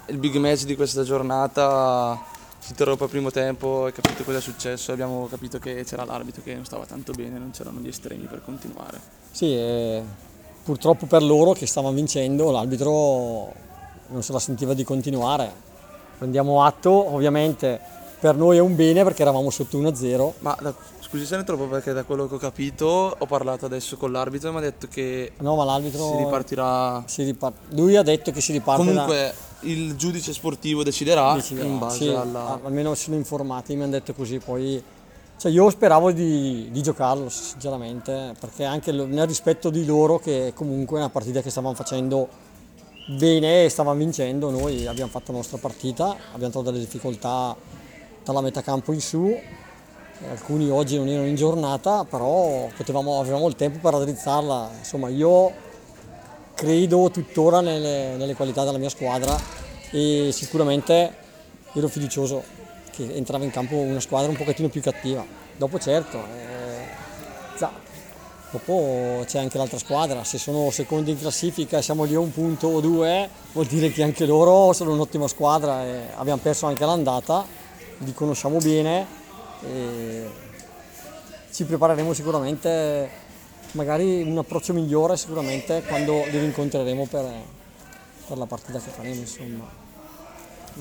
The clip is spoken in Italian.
il big match di questa giornata si interrompe al primo tempo, hai capito cosa è successo, abbiamo capito che c'era l'arbitro che non stava tanto bene, non c'erano gli estremi per continuare. Sì, purtroppo per loro che stavano vincendo l'arbitro non se la sentiva di continuare. Prendiamo atto, ovviamente per noi è un bene perché eravamo sotto 1-0. Scusi se ne troppo perché da quello che ho capito ho parlato adesso con l'arbitro e mi ha detto che No, ma si l'arbitro ripartirà. lui ha detto che si riparte Comunque il giudice sportivo deciderà in base sì, alla. almeno sono informati, mi hanno detto così. Poi, cioè io speravo di giocarlo sinceramente, perché anche nel rispetto di loro, che comunque è una partita che stavano facendo bene e stavano vincendo, noi abbiamo fatto la nostra partita, abbiamo trovato delle difficoltà dalla metà campo in su, alcuni oggi non erano in giornata, però avevamo il tempo per raddrizzarla. Insomma, io credo tuttora nelle qualità della mia squadra e sicuramente ero fiducioso che entrava in campo una squadra un pochettino più cattiva. Dopo certo, già, dopo c'è anche l'altra squadra, se sono secondi in classifica e siamo lì a un punto o due, vuol dire che anche loro sono un'ottima squadra e abbiamo perso anche l'andata, li conosciamo bene e ci prepareremo sicuramente, magari un approccio migliore sicuramente quando li rincontreremo per la partita che faremo, insomma.